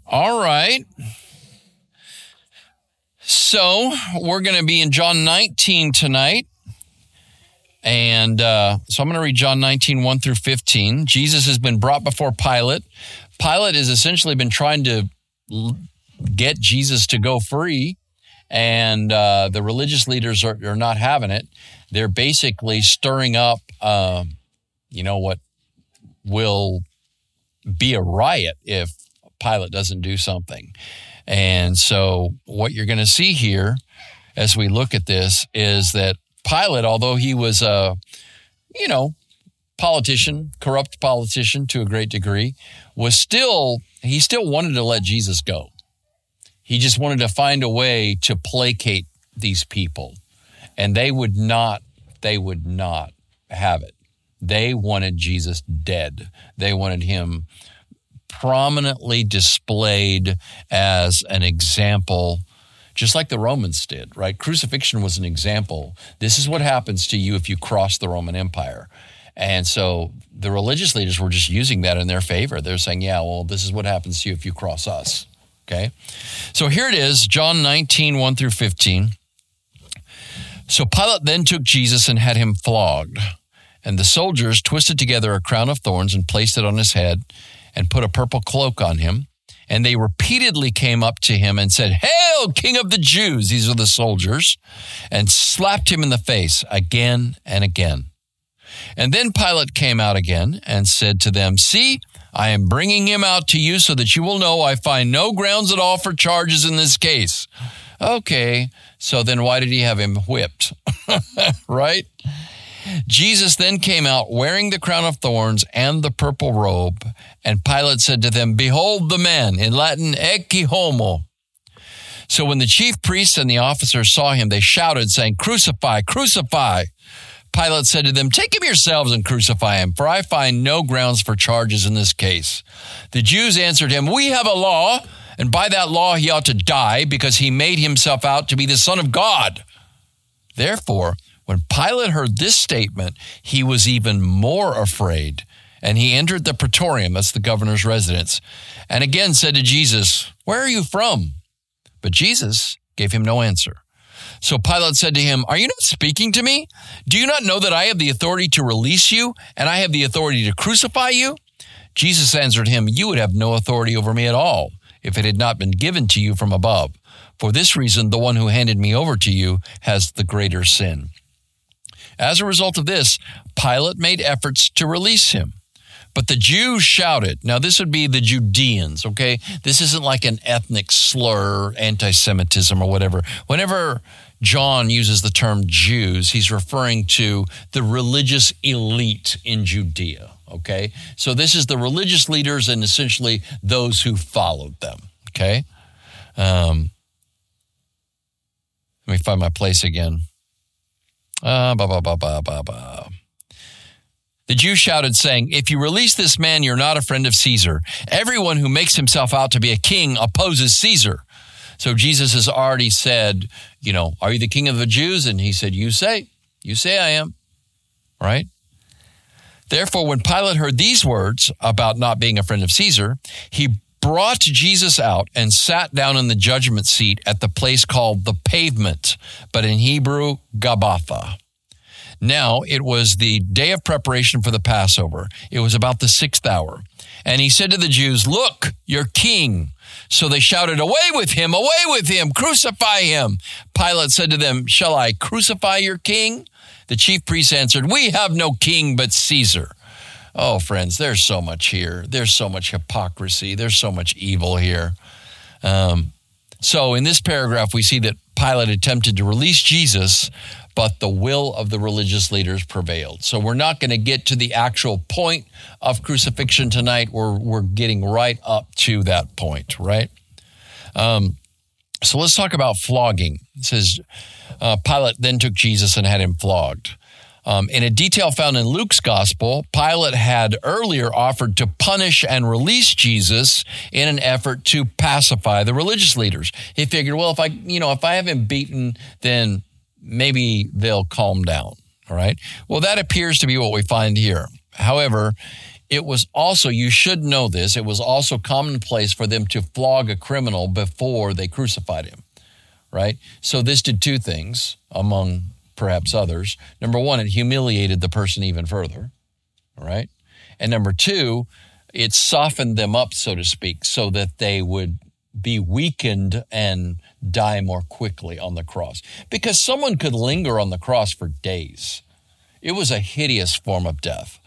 All right. So we're going to be in John 19 tonight. And so I'm going to read John 19, 1 through 15. Jesus has been brought before Pilate. Pilate has essentially been trying to get Jesus to go free. And the religious leaders are not having it. They're basically stirring up, what will be a riot if Pilate doesn't do something. And so what you're going to see here as we look at this is that Pilate, although he was a, corrupt politician to a great degree, he still wanted to let Jesus go. He just wanted to find a way to placate these people. And they would not have it. They wanted Jesus dead. They wanted him prominently displayed as an example, just like the Romans did, right? Crucifixion was an example. This is what happens to you if you cross the Roman Empire. And so the religious leaders were just using that in their favor. They're saying, this is what happens to you if you cross us. Okay? So here it is, John 19, 1 through 15. So Pilate then took Jesus and had him flogged. And the soldiers twisted together a crown of thorns and placed it on his head and put a purple cloak on him. And they repeatedly came up to him and said, "Hail, King of the Jews!" These are the soldiers, and slapped him in the face again and again. And then Pilate came out again and said to them, "See, I am bringing him out to you so that you will know I find no grounds at all for charges in this case." Okay, so then why did he have him whipped? Right? Jesus then came out wearing the crown of thorns and the purple robe, and Pilate said to them, "Behold the man," in Latin, ecce homo. So when the chief priests and the officers saw him, they shouted, saying, "Crucify, crucify." Pilate said to them, "Take him yourselves and crucify him, for I find no grounds for charges in this case." The Jews answered him, "We have a law, and by that law he ought to die, because he made himself out to be the Son of God." Therefore, when Pilate heard this statement, he was even more afraid, and he entered the praetorium, that's the governor's residence, and again said to Jesus, "Where are you from?" But Jesus gave him no answer. So Pilate said to him, "Are you not speaking to me? Do you not know that I have the authority to release you, and I have the authority to crucify you?" Jesus answered him, "You would have no authority over me at all, if it had not been given to you from above. For this reason, the one who handed me over to you has the greater sin." As a result of this, Pilate made efforts to release him. But the Jews shouted. Now, this would be the Judeans, okay? This isn't like an ethnic slur, anti-Semitism or whatever. Whenever John uses the term Jews, he's referring to the religious elite in Judea, okay? So this is the religious leaders and essentially those who followed them, okay? Let me find my place again. The Jews shouted, saying, "If you release this man, you're not a friend of Caesar. Everyone who makes himself out to be a king opposes Caesar." So Jesus has already said, "Are you the king of the Jews?" And he said, You say I am, right? Therefore, when Pilate heard these words about not being a friend of Caesar, he brought Jesus out and sat down in the judgment seat at the place called the Pavement, but in Hebrew, Gabbatha. Now, it was the day of preparation for the Passover. It was about the 6th hour. And he said to the Jews, "Look, your king." So they shouted, away with him, crucify him." Pilate said to them, "Shall I crucify your king?" The chief priests answered, "We have no king but Caesar." Oh, friends, there's so much here. There's so much hypocrisy. There's so much evil here. So in this paragraph, we see that Pilate attempted to release Jesus, but the will of the religious leaders prevailed. So we're not going to get to the actual point of crucifixion tonight. We're getting right up to that point, right? So let's talk about flogging. It says, Pilate then took Jesus and had him flogged. In a detail found in Luke's gospel, Pilate had earlier offered to punish and release Jesus in an effort to pacify the religious leaders. He figured, well, if I have him beaten, then maybe they'll calm down. All right. Well, that appears to be what we find here. However, it was also, you should know this, it was also commonplace for them to flog a criminal before they crucified him, right? So this did two things, among perhaps others. Number one, it humiliated the person even further, right? And number two, it softened them up, so to speak, so that they would be weakened and die more quickly on the cross. Because someone could linger on the cross for days. It was a hideous form of death.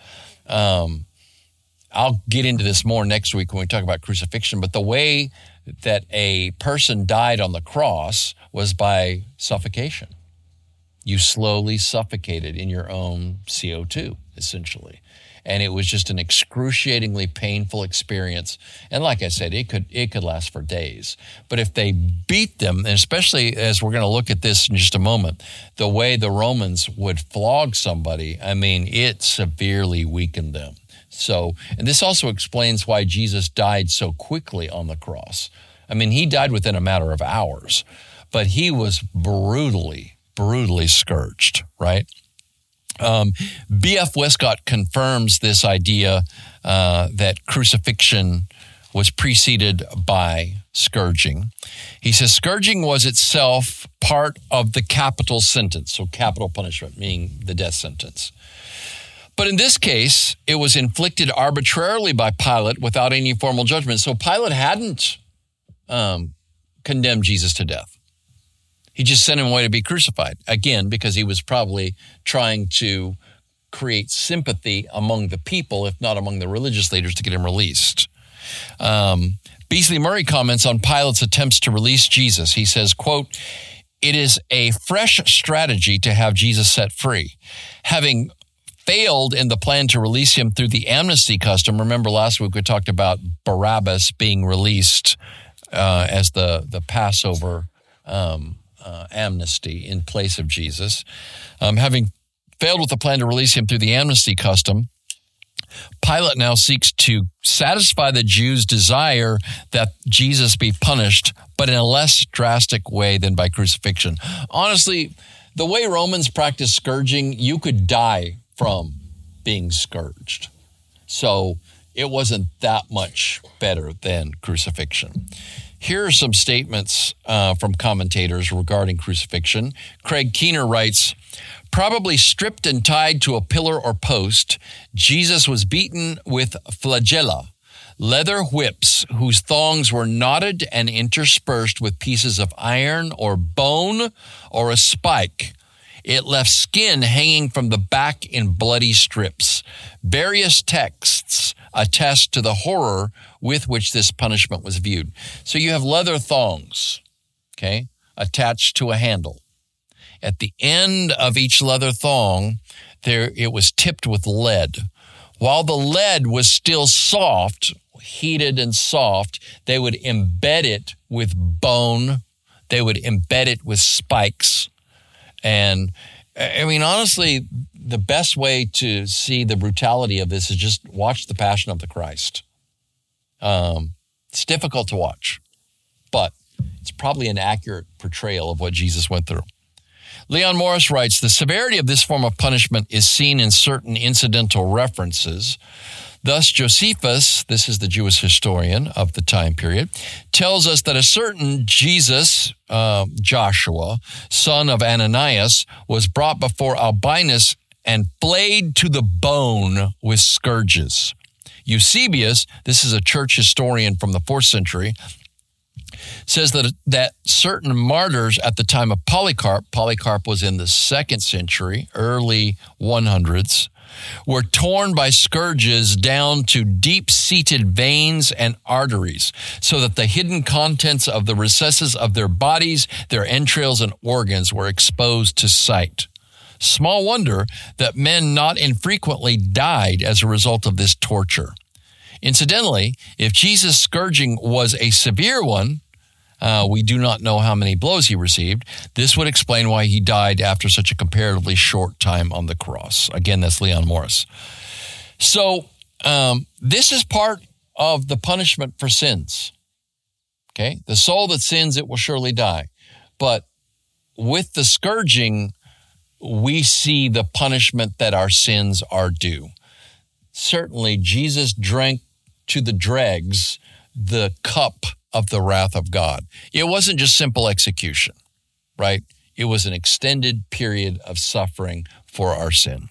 I'll get into this more next week when we talk about crucifixion, but the way that a person died on the cross was by suffocation. You slowly suffocated in your own CO2, essentially. And it was just an excruciatingly painful experience. And like I said, it could last for days. But if they beat them, and especially as we're going to look at this in just a moment, the way the Romans would flog somebody, I mean, it severely weakened them. So, and this also explains why Jesus died so quickly on the cross. I mean, he died within a matter of hours, but he was brutally scourged, right? B.F. Westcott confirms this idea that crucifixion was preceded by scourging. He says, scourging was itself part of the capital sentence, so capital punishment, meaning the death sentence. But in this case, it was inflicted arbitrarily by Pilate without any formal judgment. So Pilate hadn't condemned Jesus to death. He just sent him away to be crucified, again, because he was probably trying to create sympathy among the people, if not among the religious leaders, to get him released. Beasley Murray comments on Pilate's attempts to release Jesus. He says, quote, "It is a fresh strategy to have Jesus set free. Having failed in the plan to release him through the amnesty custom. Remember last week we talked about Barabbas being released as the Passover amnesty in place of Jesus. Having failed with the plan to release him through the amnesty custom, Pilate now seeks to satisfy the Jews' desire that Jesus be punished, but in a less drastic way than by crucifixion. Honestly, the way Romans practiced scourging, you could die from being scourged. So it wasn't that much better than crucifixion. Here are some statements from commentators regarding crucifixion. Craig Keener writes, probably stripped and tied to a pillar or post, Jesus was beaten with flagella, leather whips whose thongs were knotted and interspersed with pieces of iron or bone or a spike. It left skin hanging from the back in bloody strips. Various texts attest to the horror with which this punishment was viewed. So you have leather thongs, okay, attached to a handle. At the end of each leather thong, it was tipped with lead. While the lead was still soft, heated and soft, they would embed it with bone. They would embed it with spikes. And I mean, honestly, the best way to see the brutality of this is just watch The Passion of the Christ. It's difficult to watch, but it's probably an accurate portrayal of what Jesus went through. Leon Morris writes, the severity of this form of punishment is seen in certain incidental references. Thus, Josephus, this is the Jewish historian of the time period, tells us that a certain Jesus, Joshua, son of Ananias, was brought before Albinus and flayed to the bone with scourges. Eusebius, this is a church historian from the 4th century, says that certain martyrs at the time of Polycarp was in the 2nd century, early 100s, were torn by scourges down to deep-seated veins and arteries, so that the hidden contents of the recesses of their bodies, their entrails and organs were exposed to sight. Small wonder that men not infrequently died as a result of this torture. Incidentally, if Jesus' scourging was a severe one, we do not know how many blows he received. This would explain why he died after such a comparatively short time on the cross. Again, that's Leon Morris. So this is part of the punishment for sins. Okay, the soul that sins, it will surely die. But with the scourging, we see the punishment that our sins are due. certainly Jesus drank to the dregs the cup of the wrath of God. It wasn't just simple execution, right? It was an extended period of suffering for our sin.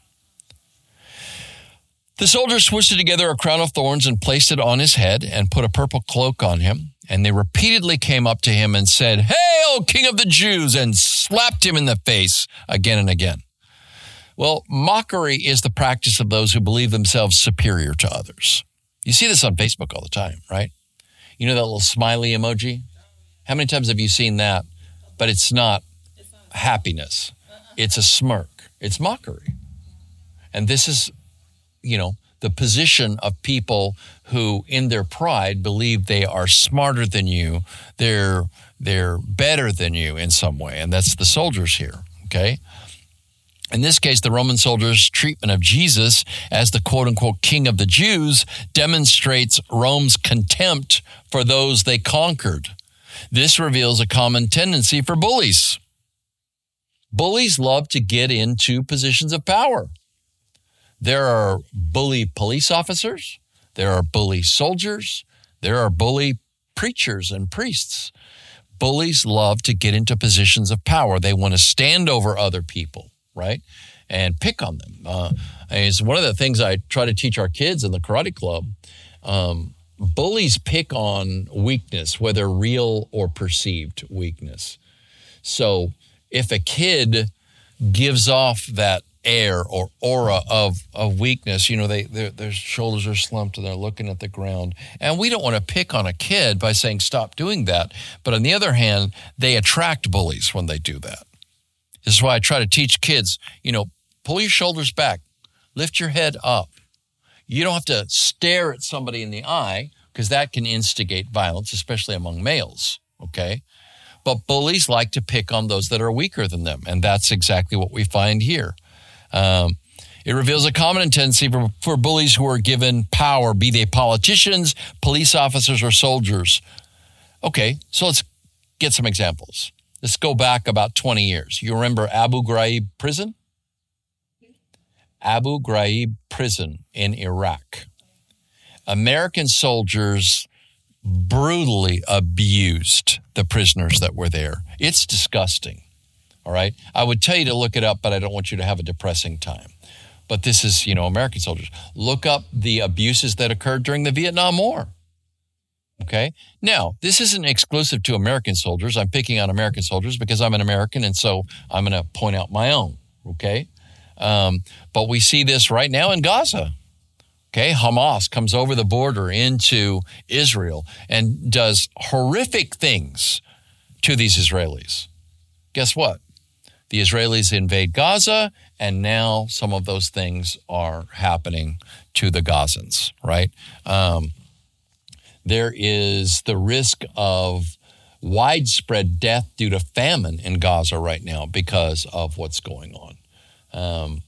The soldiers twisted together a crown of thorns and placed it on his head and put a purple cloak on him. And they repeatedly came up to him and said, "Hail, King of the Jews," and slapped him in the face again and again. Well, mockery is the practice of those who believe themselves superior to others. You see this on Facebook all the time, right? You know that little smiley emoji? How many times have you seen that? But it's not happiness. It's a smirk. It's mockery. And this is, the position of people who, in their pride, believe they are smarter than you. They're better than you in some way. And that's the soldiers here, okay? In this case, the Roman soldiers' treatment of Jesus as the quote-unquote king of the Jews demonstrates Rome's contempt for those they conquered. This reveals a common tendency for bullies. Bullies love to get into positions of power. There are bully police officers. There are bully soldiers. There are bully preachers and priests. Bullies love to get into positions of power. They want to stand over other people, right? And pick on them. It's one of the things I try to teach our kids in the karate club. Bullies pick on weakness, whether real or perceived weakness. So if a kid gives off that air or aura of weakness, their shoulders are slumped and they're looking at the ground. And we don't want to pick on a kid by saying, stop doing that. But on the other hand, they attract bullies when they do that. This is why I try to teach kids, pull your shoulders back, lift your head up. You don't have to stare at somebody in the eye because that can instigate violence, especially among males, okay? But bullies like to pick on those that are weaker than them, and that's exactly what we find here. It reveals a common tendency for bullies who are given power, be they politicians, police officers, or soldiers. Okay, so let's get some examples. Let's go back about 20 years. You remember Abu Ghraib prison? Abu Ghraib prison in Iraq. American soldiers brutally abused the prisoners that were there. It's disgusting, all right? I would tell you to look it up, but I don't want you to have a depressing time. But this is, American soldiers. Look up the abuses that occurred during the Vietnam War. Okay. Now, this isn't exclusive to American soldiers. I'm picking on American soldiers because I'm an American, and so I'm going to point out my own. Okay. But we see this right now in Gaza. Okay. Hamas comes over the border into Israel and does horrific things to these Israelis. Guess what? The Israelis invade Gaza, and now some of those things are happening to the Gazans, right? There is the risk of widespread death due to famine in Gaza right now because of what's going on.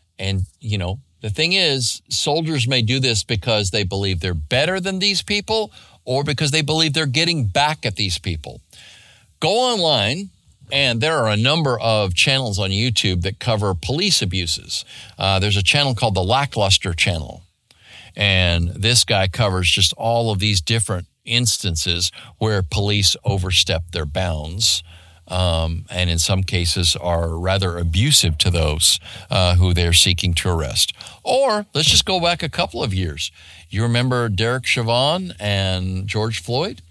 The thing is, soldiers may do this because they believe they're better than these people or because they believe they're getting back at these people. Go online, and there are a number of channels on YouTube that cover police abuses. There's a channel called the Lackluster Channel. And this guy covers just all of these different instances where police overstep their bounds and in some cases are rather abusive to those who they're seeking to arrest. Or let's just go back a couple of years. You remember Derek Chauvin and George Floyd?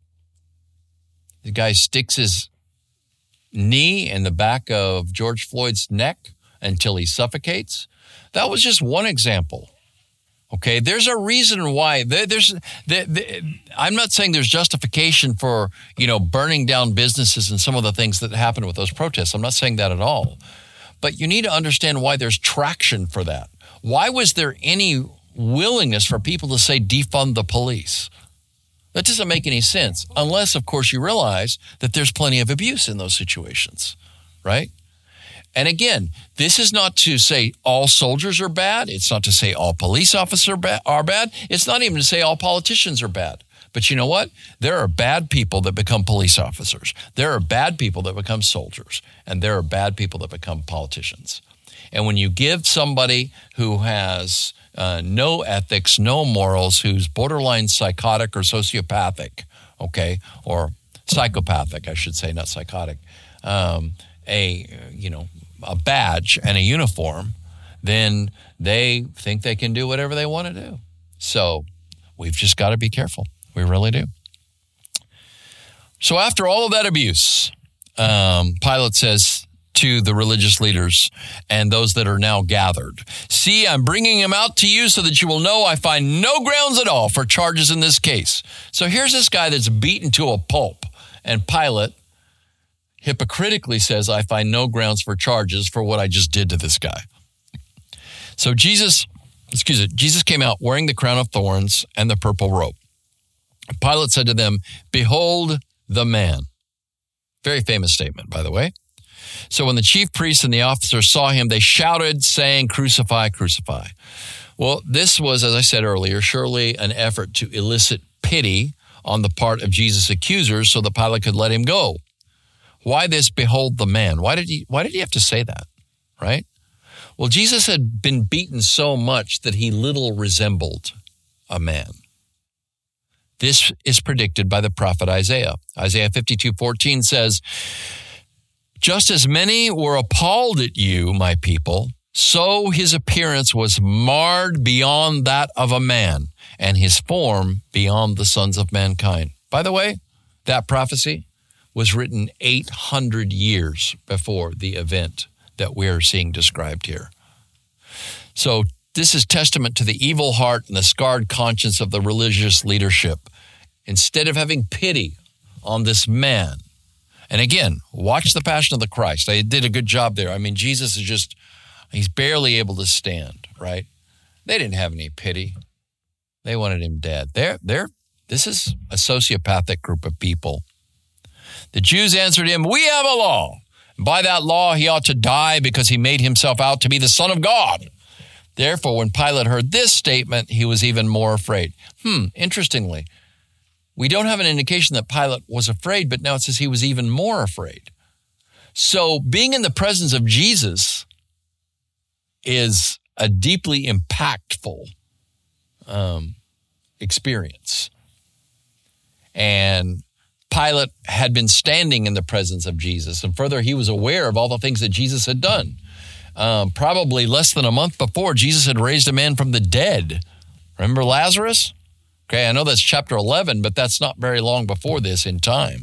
The guy sticks his knee in the back of George Floyd's neck until he suffocates. That was just one example. Okay, there's a reason why. I'm not saying there's justification for, burning down businesses and some of the things that happened with those protests. I'm not saying that at all. But you need to understand why there's traction for that. Why was there any willingness for people to say defund the police? That doesn't make any sense unless, of course, you realize that there's plenty of abuse in those situations, right? And again, this is not to say all soldiers are bad. It's not to say all police officers are bad. It's not even to say all politicians are bad. But you know what? There are bad people that become police officers. There are bad people that become soldiers. And there are bad people that become politicians. And when you give somebody who has no ethics, no morals, who's borderline psychotic or sociopathic, okay, or psychopathic, I should say, not psychotic, a badge and a uniform, then they think they can do whatever they want to do. So we've just got to be careful. We really do. So after all of that abuse, Pilate says to the religious leaders and those that are now gathered, "See, I'm bringing him out to you so that you will know I find no grounds at all for charges in this case." So here's this guy that's beaten to a pulp, and Pilate hypocritically says, "I find no grounds for charges for what I just did to this guy." So Jesus came out wearing the crown of thorns and the purple robe. Pilate said to them, "Behold the man." Very famous statement, by the way. So when the chief priests and the officers saw him, they shouted, saying, "Crucify, crucify." Well, this was, as I said earlier, surely an effort to elicit pity on the part of Jesus' accusers so that Pilate could let him go. Why this "behold the man"? Why did he have to say that, right? Well, Jesus had been beaten so much that he little resembled a man. This is predicted by the prophet Isaiah. Isaiah 52:14 says, "Just as many were appalled at you, my people, so his appearance was marred beyond that of a man, and his form beyond the sons of mankind." By the way, that prophecy was written 800 years before the event that we're seeing described here. So this is testament to the evil heart and the scarred conscience of the religious leadership. Instead of having pity on this man, and again, watch the Passion of the Christ. They did a good job there. I mean, Jesus is he's barely able to stand, right? They didn't have any pity. They wanted him dead. This is a sociopathic group of people. The Jews answered him, "We have a law. By that law, he ought to die because he made himself out to be the Son of God." Therefore, when Pilate heard this statement, he was even more afraid. Interestingly, we don't have an indication that Pilate was afraid, but now it says he was even more afraid. So being in the presence of Jesus is a deeply impactful experience. And Pilate had been standing in the presence of Jesus. And further, he was aware of all the things that Jesus had done. Probably less than a month before, Jesus had raised a man from the dead. Remember Lazarus? Okay, I know that's chapter 11, but that's not very long before this in time.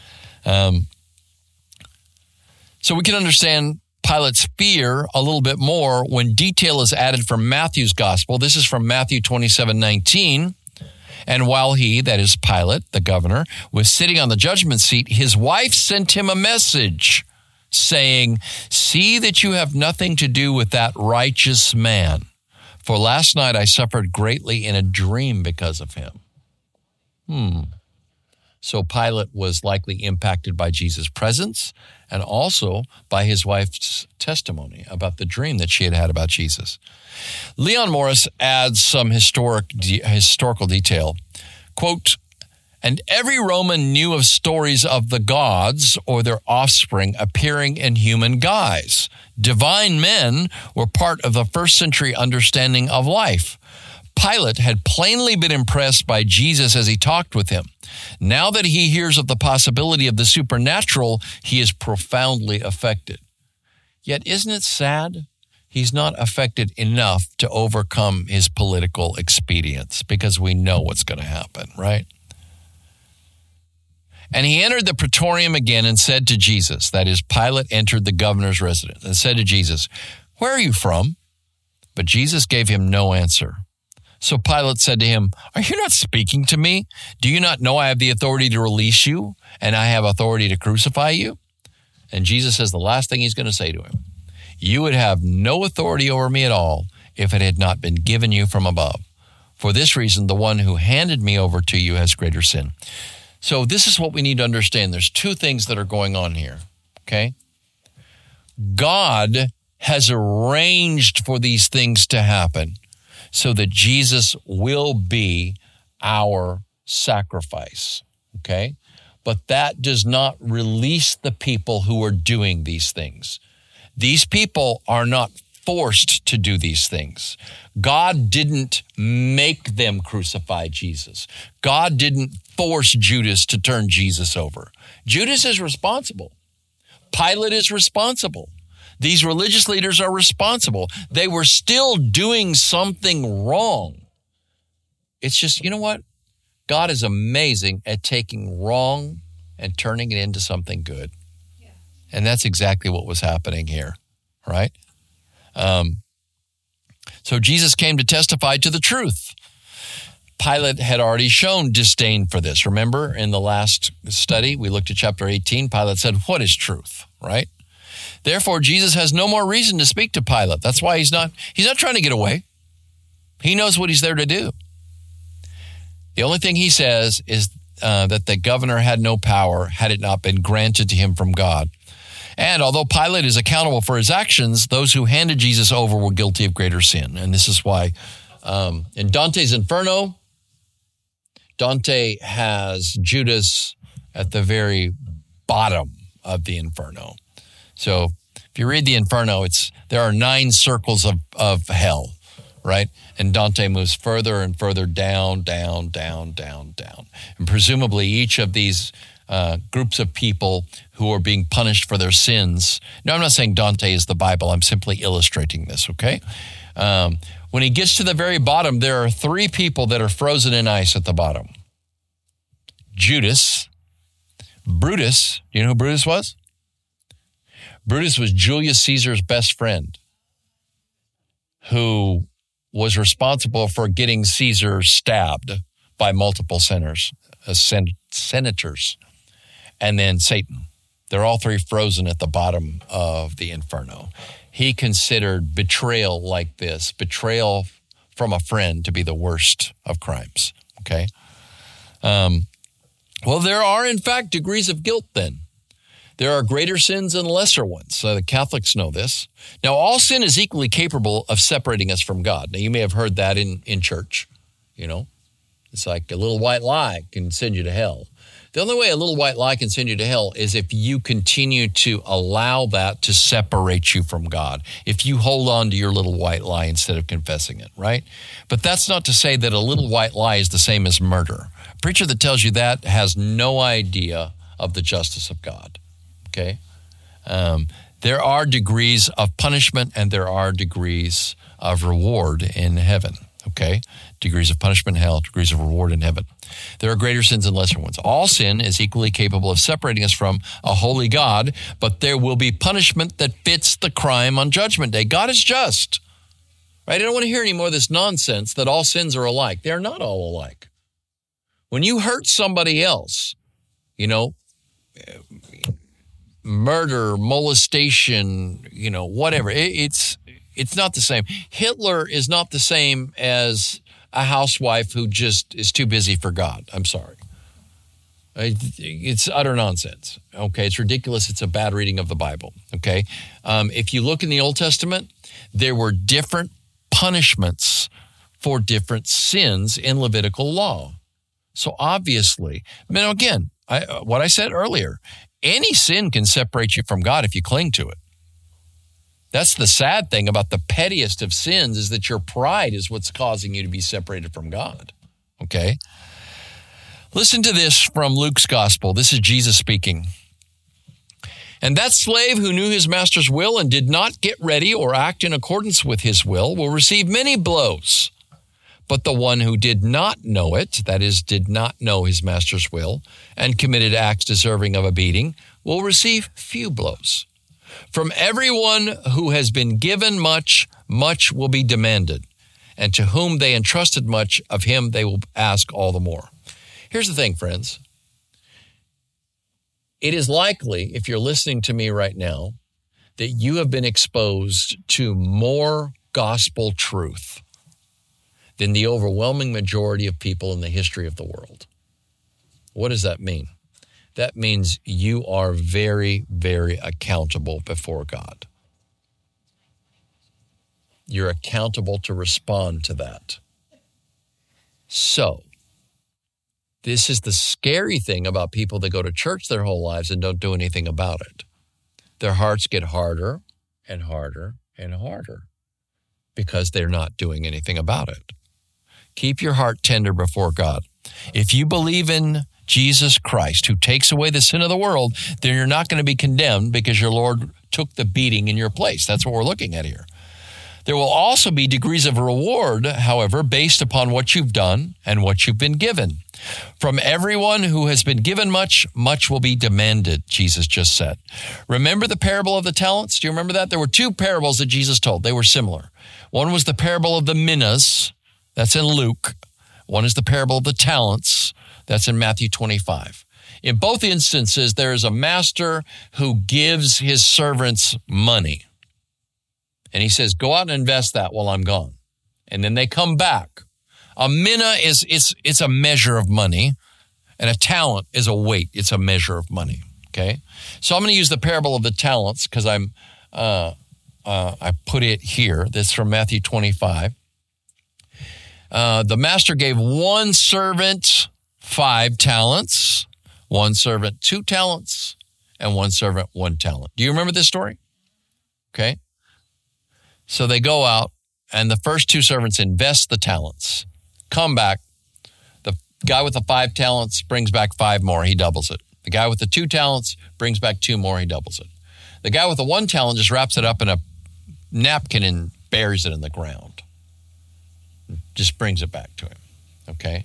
So we can understand Pilate's fear a little bit more when detail is added from Matthew's gospel. This is from Matthew 27:19. "And while he," that is Pilate, the governor, "was sitting on the judgment seat, his wife sent him a message saying, 'See that you have nothing to do with that righteous man. For last night I suffered greatly in a dream because of him.'" So Pilate was likely impacted by Jesus' presence and also by his wife's testimony about the dream that she had had about Jesus. Leon Morris adds some historical detail. Quote, "And every Roman knew of stories of the gods or their offspring appearing in human guise. Divine men were part of the first century understanding of life. Pilate had plainly been impressed by Jesus as he talked with him. Now that he hears of the possibility of the supernatural, he is profoundly affected." Yet isn't it sad? He's not affected enough to overcome his political expedience, because we know what's going to happen, right? "And he entered the praetorium again and said to Jesus," that is, Pilate entered the governor's residence and said to Jesus, "Where are you from?" But Jesus gave him no answer. So Pilate said to him, "Are you not speaking to me? Do you not know I have the authority to release you and I have authority to crucify you?" And Jesus says the last thing he's going to say to him, "You would have no authority over me at all if it had not been given you from above. For this reason, the one who handed me over to you has greater sin." So this is what we need to understand. There's two things that are going on here, okay? God has arranged for these things to happen so that Jesus will be our sacrifice, okay? But that does not release the people who are doing these things. These people are not forced to do these things. God didn't make them crucify Jesus. God didn't force Judas to turn Jesus over. Judas is responsible. Pilate is responsible. These religious leaders are responsible. They were still doing something wrong. It's just, you know what? God is amazing at taking wrong and turning it into something good. Yeah. And that's exactly what was happening here, right? So Jesus came to testify to the truth. Pilate had already shown disdain for this. Remember, in the last study, we looked at chapter 18. Pilate said, "What is truth?" Right? Therefore, Jesus has no more reason to speak to Pilate. That's why he's not trying to get away. He knows what he's there to do. The only thing he says is that the governor had no power had it not been granted to him from God. And although Pilate is accountable for his actions, those who handed Jesus over were guilty of greater sin. And this is why in Dante's Inferno, Dante has Judas at the very bottom of the Inferno. So if you read the Inferno, there are 9 circles of hell, right? And Dante moves further and further down, down, down, down, down. And presumably each of these groups of people who are being punished for their sins. Now, I'm not saying Dante is the Bible. I'm simply illustrating this, okay? When he gets to the very bottom, there are 3 people that are frozen in ice at the bottom. Judas, Brutus. Do you know who Brutus was? Brutus was Julius Caesar's best friend, who was responsible for getting Caesar stabbed by multiple senators, and then Satan. They're all 3 frozen at the bottom of the Inferno. He considered betrayal like this, betrayal from a friend, to be the worst of crimes, okay? Well, there are, in fact, degrees of guilt then. There are greater sins and lesser ones. The Catholics know this. Now, all sin is equally capable of separating us from God. Now, you may have heard that in church, you know. It's like a little white lie can send you to hell. The only way a little white lie can send you to hell is if you continue to allow that to separate you from God, if you hold on to your little white lie instead of confessing it, right? But that's not to say that a little white lie is the same as murder. A preacher that tells you that has no idea of the justice of God. Okay, there are degrees of punishment and there are degrees of reward in heaven. Okay, degrees of punishment in hell, degrees of reward in heaven. There are greater sins and lesser ones. All sin is equally capable of separating us from a holy God, but there will be punishment that fits the crime on Judgment Day. God is just. Right? I don't want to hear any more of this nonsense that all sins are alike. They're not all alike. When you hurt somebody else, you know, murder, molestation, you know, whatever. It's not the same. Hitler is not the same as a housewife who just is too busy for God. I'm sorry. It's utter nonsense. Okay, it's ridiculous. It's a bad reading of the Bible. Okay, if you look in the Old Testament, there were different punishments for different sins in Levitical law. So obviously, now again, what I said earlier, any sin can separate you from God if you cling to it. That's the sad thing about the pettiest of sins, is that your pride is what's causing you to be separated from God. Okay? Listen to this from Luke's gospel. This is Jesus speaking. And that slave who knew his master's will and did not get ready or act in accordance with his will receive many blows. But the one who did not know it, that is, did not know his master's will, and committed acts deserving of a beating, will receive few blows. From everyone who has been given much, much will be demanded. And to whom they entrusted much, of him they will ask all the more. Here's the thing, friends. It is likely, if you're listening to me right now, that you have been exposed to more gospel truth than the overwhelming majority of people in the history of the world. What does that mean? That means you are very, very accountable before God. You're accountable to respond to that. So, this is the scary thing about people that go to church their whole lives and don't do anything about it. Their hearts get harder and harder and harder. because they're not doing anything about it. Keep your heart tender before God. If you believe in Jesus Christ, who takes away the sin of the world, then you're not going to be condemned because your Lord took the beating in your place. That's what we're looking at here. There will also be degrees of reward, however, based upon what you've done and what you've been given. From everyone who has been given much, much will be demanded, Jesus just said. Remember the parable of the talents? Do you remember that? There were two parables that Jesus told. They were similar. One was the parable of the minas. That's in Luke. One is the parable of the talents. That's in Matthew 25. In both instances, there is a master who gives his servants money. And he says, go out and invest that while I'm gone. And then they come back. A mina it's a measure of money, and a talent is a weight. It's a measure of money. Okay, so I'm going to use the parable of the talents because I put it here. That's from Matthew 25. The master gave one servant 5 talents, one servant 2 talents, and one servant 1 talent. Do you remember this story? Okay. So they go out, and the first 2 servants invest the talents, come back. The guy with the 5 talents brings back 5 more. He doubles it. The guy with the 2 talents brings back 2 more. He doubles it. The guy with the 1 talent just wraps it up in a napkin and buries it in the ground. Just brings it back to him. Okay.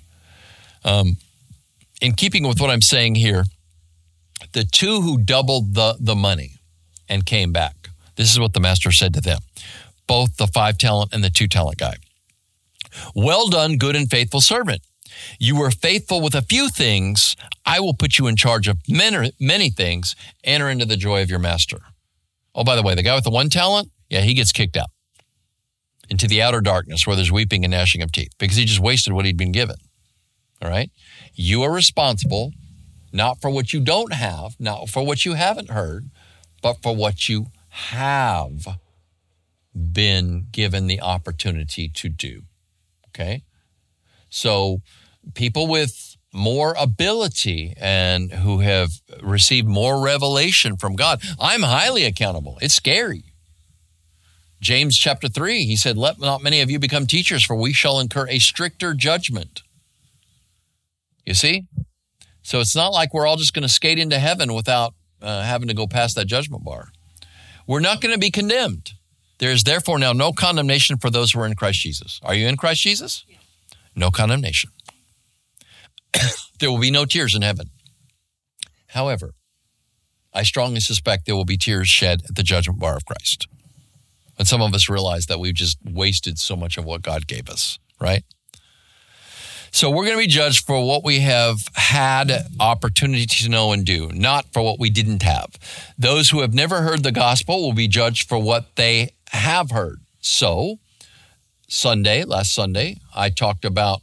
In keeping with what I'm saying here, the 2 who doubled the money and came back, this is what the master said to them. Both the 5 talent and the 2 talent guy. Well done, good and faithful servant. You were faithful with a few things. I will put you in charge of many things. Enter into the joy of your master. Oh, by the way, the guy with the 1 talent, he gets kicked out into the outer darkness where there's weeping and gnashing of teeth because he just wasted what he'd been given. All right. You are responsible not for what you don't have, not for what you haven't heard, but for what you have been given the opportunity to do. Okay? So people with more ability and who have received more revelation from God, I'm highly accountable. It's scary. James chapter 3, he said, let not many of you become teachers, for we shall incur a stricter judgment. You see? So it's not like we're all just going to skate into heaven without having to go past that judgment bar. We're not going to be condemned. There is therefore now no condemnation for those who are in Christ Jesus. Are you in Christ Jesus? Yes. No condemnation. There will be no tears in heaven. However, I strongly suspect there will be tears shed at the judgment bar of Christ. When some of us realize that we've just wasted so much of what God gave us, right? So we're going to be judged for what we have had opportunity to know and do, not for what we didn't have. Those who have never heard the gospel will be judged for what they have heard. So last Sunday, I talked about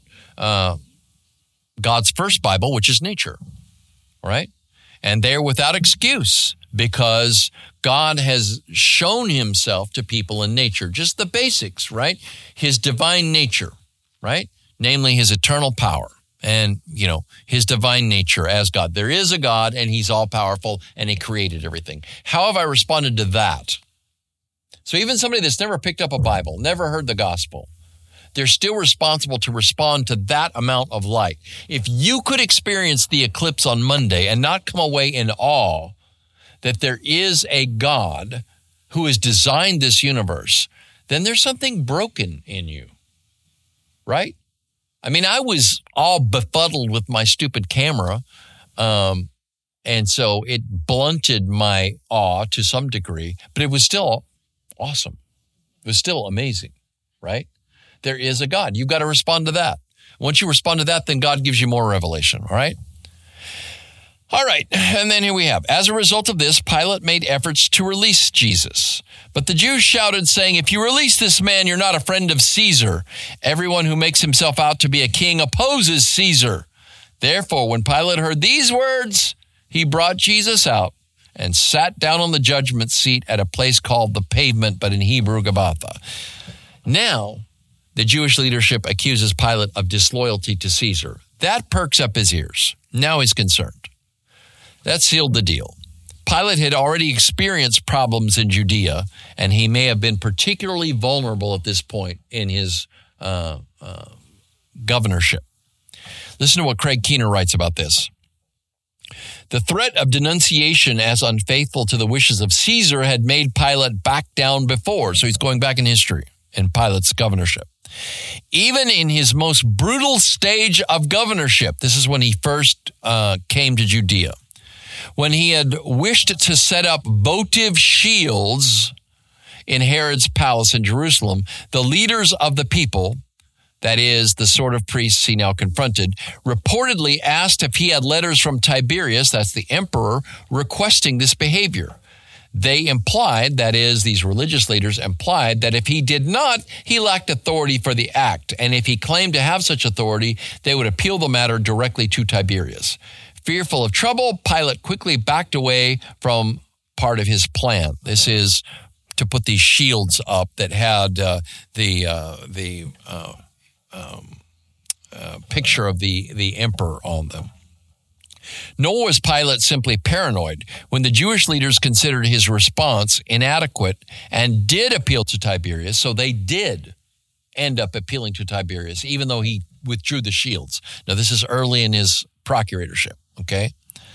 God's first Bible, which is nature, right? And they're without excuse because God has shown himself to people in nature, just the basics, right? His divine nature, right? Namely his eternal power and, his divine nature as God. There is a God and he's all powerful and he created everything. How have I responded to that? So even somebody that's never picked up a Bible, never heard the gospel, they're still responsible to respond to that amount of light. If you could experience the eclipse on Monday and not come away in awe that there is a God who has designed this universe, then there's something broken in you, right? I mean, I was all befuddled with my stupid camera, and so it blunted my awe to some degree, but it was still awesome. It was still amazing, right? There is a God. You've got to respond to that. Once you respond to that, then God gives you more revelation, all right? All right, and then here we have, as a result of this, Pilate made efforts to release Jesus. But the Jews shouted, saying, if you release this man, you're not a friend of Caesar. Everyone who makes himself out to be a king opposes Caesar. Therefore, when Pilate heard these words, he brought Jesus out and sat down on the judgment seat at a place called the Pavement, but in Hebrew, Gabbatha. Now, the Jewish leadership accuses Pilate of disloyalty to Caesar. That perks up his ears. Now he's concerned. That sealed the deal. Pilate had already experienced problems in Judea, and he may have been particularly vulnerable at this point in his governorship. Listen to what Craig Keener writes about this. The threat of denunciation as unfaithful to the wishes of Caesar had made Pilate back down before. So he's going back in history in Pilate's governorship. Even in his most brutal stage of governorship, this is when he first came to Judea, when he had wished to set up votive shields in Herod's palace in Jerusalem, the leaders of the people, that is, the sort of priests he now confronted, reportedly asked if he had letters from Tiberius, that's the emperor, requesting this behavior. They implied, that is, these religious leaders implied, that if he did not, he lacked authority for the act. And if he claimed to have such authority, they would appeal the matter directly to Tiberius. Fearful of trouble, Pilate quickly backed away from part of his plan. This is to put these shields up that had the picture of the emperor on them. Nor was Pilate simply paranoid. When the Jewish leaders considered his response inadequate and did appeal to Tiberius, so they did end up appealing to Tiberius, even though he withdrew the shields. Now, this is early in his procuratorship, okay?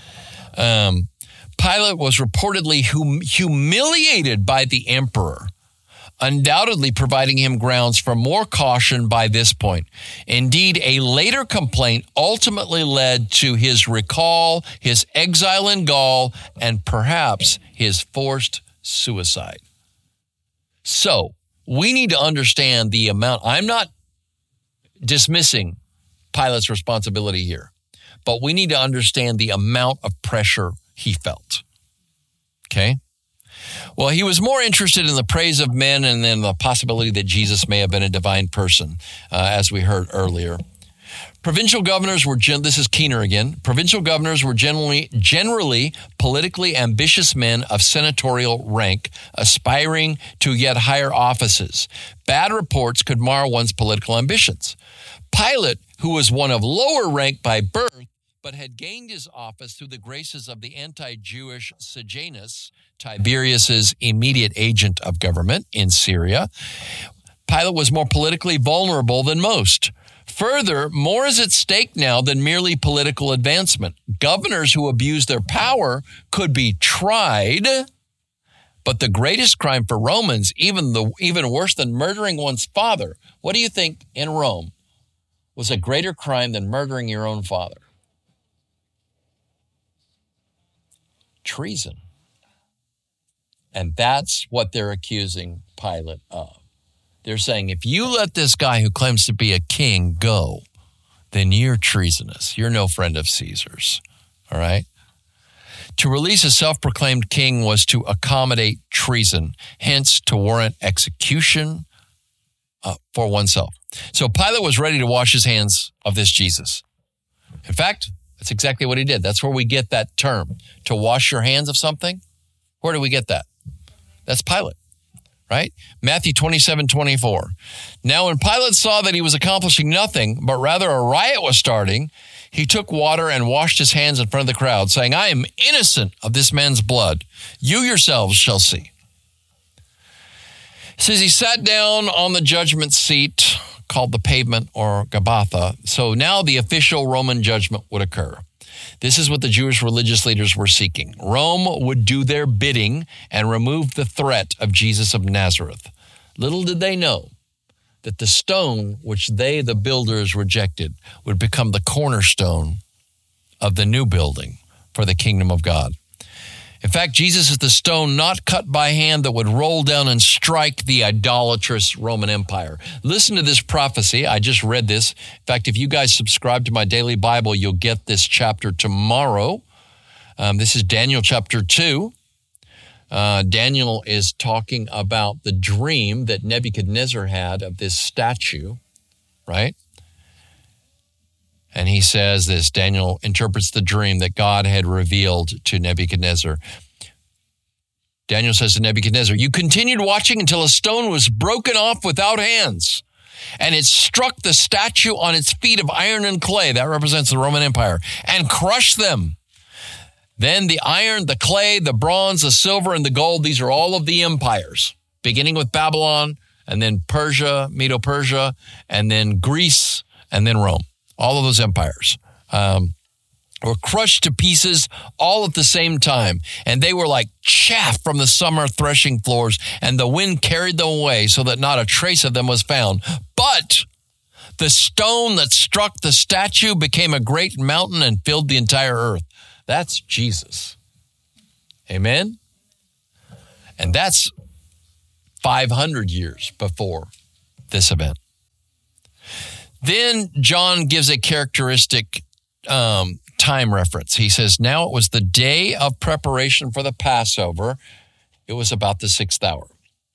Pilate was reportedly humiliated by the emperor, undoubtedly providing him grounds for more caution by this point. Indeed, a later complaint ultimately led to his recall, his exile in Gaul, and perhaps his forced suicide. So, we need to understand the amount. I'm not dismissing Pilate's responsibility here, but we need to understand the amount of pressure he felt. Okay? Well, he was more interested in the praise of men and then the possibility that Jesus may have been a divine person, as we heard earlier. Provincial governors were, this is Keener again, provincial governors were generally politically ambitious men of senatorial rank, aspiring to yet higher offices. Bad reports could mar one's political ambitions. Pilate, who was one of lower rank by birth, but had gained his office through the graces of the anti-Jewish Sejanus, Tiberius's immediate agent of government in Syria. Pilate was more politically vulnerable than most. Further, more is at stake now than merely political advancement. Governors who abuse their power could be tried, but the greatest crime for Romans, even worse than murdering one's father, what do you think in Rome was a greater crime than murdering your own father? Treason. And that's what they're accusing Pilate of. They're saying, if you let this guy who claims to be a king go, then you're treasonous. You're no friend of Caesar's. All right? To release a self-proclaimed king was to accommodate treason, hence to warrant execution for oneself. So Pilate was ready to wash his hands of this Jesus. In fact, that's exactly what he did. That's where we get that term, to wash your hands of something. Where do we get that? That's Pilate, right? Matthew 27:24. Now, when Pilate saw that he was accomplishing nothing, but rather a riot was starting, he took water and washed his hands in front of the crowd, saying, I am innocent of this man's blood. You yourselves shall see. It says he sat down on the judgment seat called the pavement or Gabbatha. So now the official Roman judgment would occur. This is what the Jewish religious leaders were seeking. Rome would do their bidding and remove the threat of Jesus of Nazareth. Little did they know that the stone which they, the builders, rejected would become the cornerstone of the new building for the kingdom of God. In fact, Jesus is the stone not cut by hand that would roll down and strike the idolatrous Roman Empire. Listen to this prophecy. I just read this. In fact, if you guys subscribe to my daily Bible, you'll get this chapter tomorrow. This is Daniel chapter 2. Daniel is talking about the dream that Nebuchadnezzar had of this statue, right? And he says this, Daniel interprets the dream that God had revealed to Nebuchadnezzar. Daniel says to Nebuchadnezzar, you continued watching until a stone was broken off without hands, and it struck the statue on its feet of iron and clay, that represents the Roman Empire, and crushed them. Then the iron, the clay, the bronze, the silver, and the gold, these are all of the empires, beginning with Babylon, and then Persia, Medo-Persia, and then Greece, and then Rome. All of those empires were crushed to pieces all at the same time. And they were like chaff from the summer threshing floors, and the wind carried them away so that not a trace of them was found. But the stone that struck the statue became a great mountain and filled the entire earth. That's Jesus. Amen? And that's 500 years before this event. Then John gives a characteristic time reference. He says, now it was the day of preparation for the Passover. It was about the 6th hour.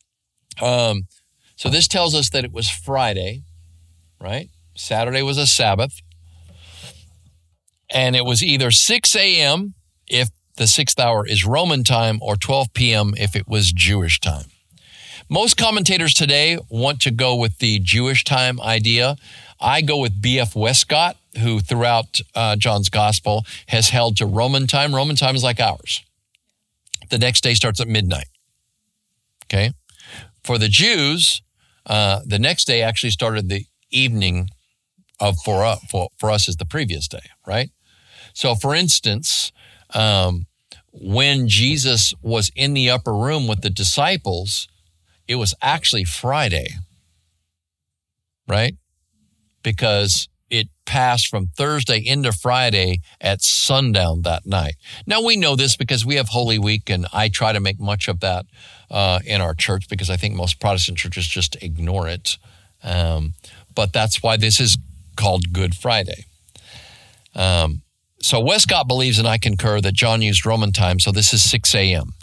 So this tells us that it was Friday, right? Saturday was a Sabbath. And it was either 6 a.m. if the 6th hour is Roman time, or 12 p.m. if it was Jewish time. Most commentators today want to go with the Jewish time idea. I go with B.F. Westcott, who throughout John's gospel has held to Roman time. Roman time is like ours. The next day starts at midnight. Okay? For the Jews, the next day actually started the evening of for us is the previous day, right? So for instance, when Jesus was in the upper room with the disciples, it was actually Friday, right? Because it passed from Thursday into Friday at sundown that night. Now, we know this because we have Holy Week, and I try to make much of that in our church because I think most Protestant churches just ignore it. But that's why this is called Good Friday. So Westcott believes, and I concur, that John used Roman time, so this is 6 a.m.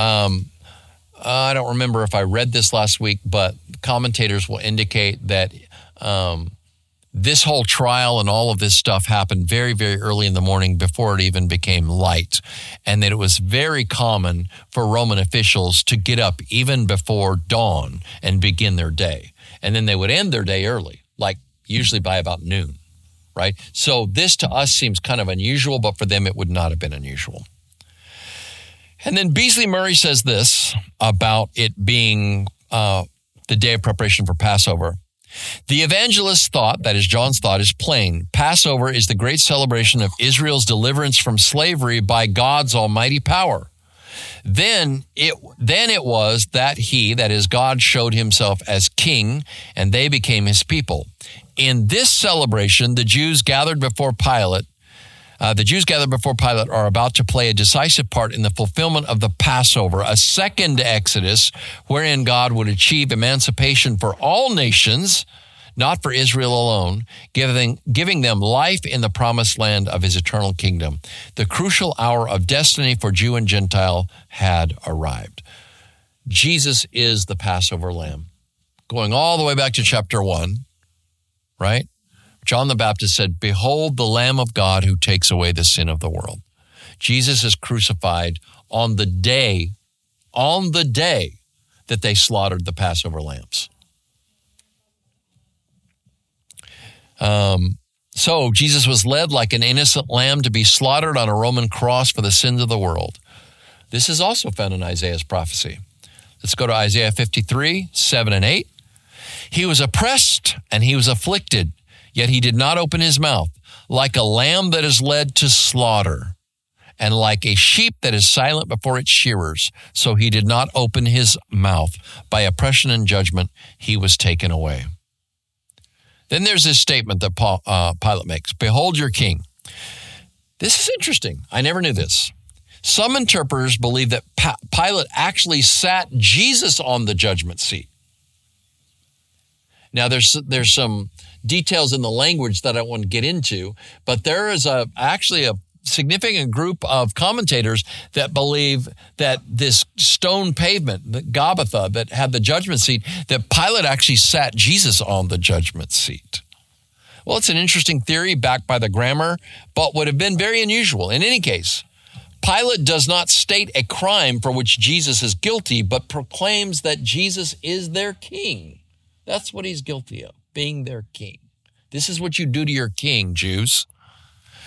I don't remember if I read this last week, but commentators will indicate that this whole trial and all of this stuff happened very, very early in the morning before it even became light, and that it was very common for Roman officials to get up even before dawn and begin their day. And then they would end their day early, like usually by about noon, right? So this to us seems kind of unusual, but for them it would not have been unusual. And then Beasley Murray says this about it being the day of preparation for Passover. The evangelist's thought, that is John's thought, is plain. Passover is the great celebration of Israel's deliverance from slavery by God's almighty power. Then it was that he, that is God, showed himself as king, and they became his people. In this celebration, the Jews gathered before Pilate are about to play a decisive part in the fulfillment of the Passover, a second Exodus wherein God would achieve emancipation for all nations, not for Israel alone, giving them life in the promised land of his eternal kingdom. The crucial hour of destiny for Jew and Gentile had arrived. Jesus is the Passover lamb. Going all the way back to chapter 1, right? John the Baptist said, "Behold the Lamb of God who takes away the sin of the world." Jesus is crucified on the day that they slaughtered the Passover lambs. So Jesus was led like an innocent lamb to be slaughtered on a Roman cross for the sins of the world. This is also found in Isaiah's prophecy. Let's go to Isaiah 53, 7 and 8. He was oppressed and he was afflicted, yet he did not open his mouth. Like a lamb that is led to slaughter, and like a sheep that is silent before its shearers, so he did not open his mouth. By oppression and judgment, he was taken away. Then there's this statement that Pilate makes, "Behold your king." This is interesting. I never knew this. Some interpreters believe that Pilate actually sat Jesus on the judgment seat. Now, there's some details in the language that I want to get into, but there is actually a significant group of commentators that believe that this stone pavement, the Gabbatha, that had the judgment seat, that Pilate actually sat Jesus on the judgment seat. Well, it's an interesting theory backed by the grammar, but would have been very unusual. In any case, Pilate does not state a crime for which Jesus is guilty, but proclaims that Jesus is their king. That's what he's guilty of, being their king. This is what you do to your king, Jews.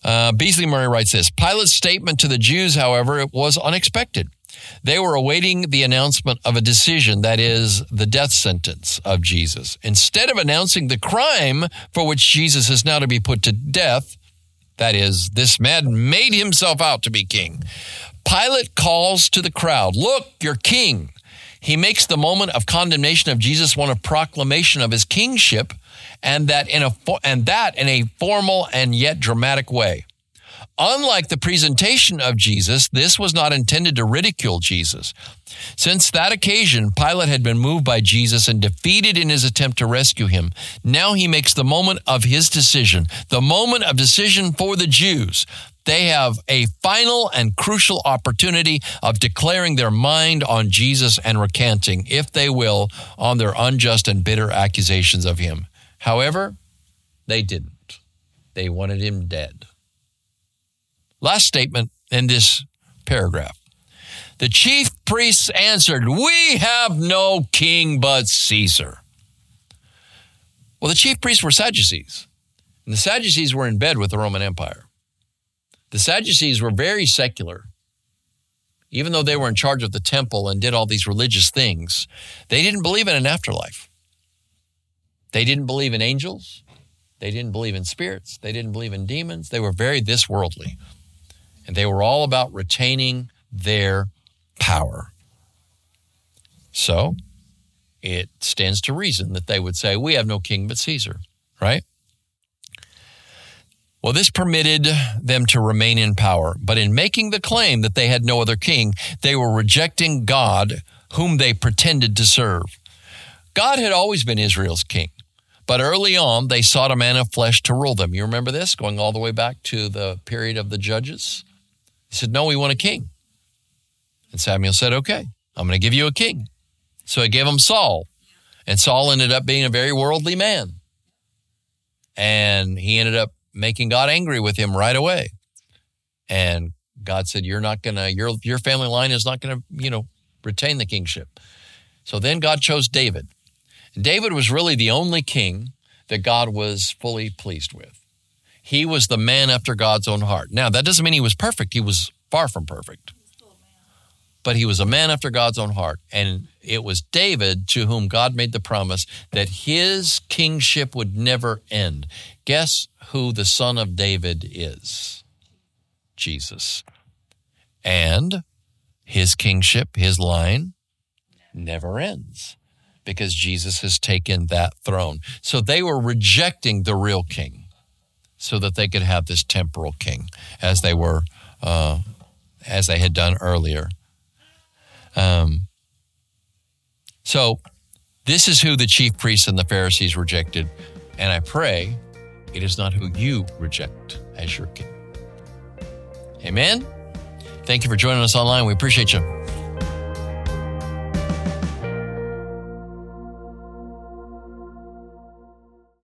Beasley Murray writes this: Pilate's statement to the Jews, however, it was unexpected. They were awaiting the announcement of a decision, that is, the death sentence of Jesus. Instead of announcing the crime for which Jesus is now to be put to death, that is, this man made himself out to be king, Pilate calls to the crowd, "Look, your king." He makes the moment of condemnation of Jesus one of proclamation of his kingship, and that in a formal and yet dramatic way. Unlike the presentation of Jesus, this was not intended to ridicule Jesus. Since that occasion, Pilate had been moved by Jesus and defeated in his attempt to rescue him. Now he makes the moment of his decision, the moment of decision for the Jews. They have a final and crucial opportunity of declaring their mind on Jesus and recanting, if they will, on their unjust and bitter accusations of him. However, they didn't. They wanted him dead. Last statement in this paragraph. The chief priests answered, "We have no king but Caesar." Well, the chief priests were Sadducees, and the Sadducees were in bed with the Roman Empire. The Sadducees were very secular. Even though they were in charge of the temple and did all these religious things, they didn't believe in an afterlife. They didn't believe in angels. They didn't believe in spirits. They didn't believe in demons. They were very this worldly. And they were all about retaining their power. So it stands to reason that they would say, "We have no king but Caesar," right? Well, this permitted them to remain in power. But in making the claim that they had no other king, they were rejecting God, whom they pretended to serve. God had always been Israel's king. But early on, they sought a man of flesh to rule them. You remember this, going all the way back to the period of the judges? He said, "No, we want a king." And Samuel said, "Okay, I'm going to give you a king." So he gave him Saul. And Saul ended up being a very worldly man. And he ended up making God angry with him right away. And God said, "You're not going to, your family line is not going to, retain the kingship." So then God chose David. And David was really the only king that God was fully pleased with. He was the man after God's own heart. Now, that doesn't mean he was perfect. He was far from perfect. But he was a man after God's own heart. And it was David to whom God made the promise that his kingship would never end. Guess who the son of David is? Jesus. And his kingship, his line, never ends because Jesus has taken that throne. So they were rejecting the real king so that they could have this temporal king as they had done earlier. So this is who the chief priests and the Pharisees rejected. And I pray it is not who you reject as your king. Amen. Thank you for joining us online. We appreciate you.